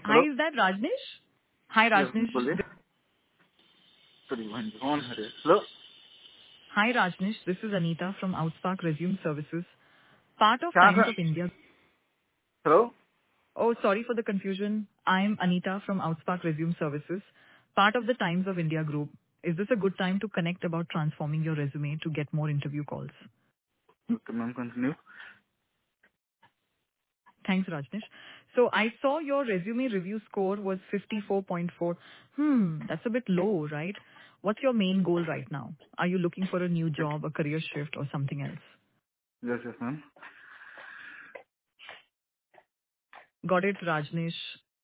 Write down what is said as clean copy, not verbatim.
Hi, hello is that Rajnish? Hi, yes Rajnish. बोलिए sorry कौन है hello Hi, Rajnish. This is Anita from Outspark Resume Services, part of कहाँ Times से of India. Hello Oh, sorry for the confusion. I'm Anita from Outspark Resume Services, part of the Times of India group. Is this a good time to connect about transforming your resume to get more interview calls? Ma'am continue Thanks, Rajnish. So I saw your resume review score was 54.4. That's a bit low, right? What's your main goal right now? Are you looking for a new job, a career shift, or something else? Yes yes ma'am Got it, Rajnish.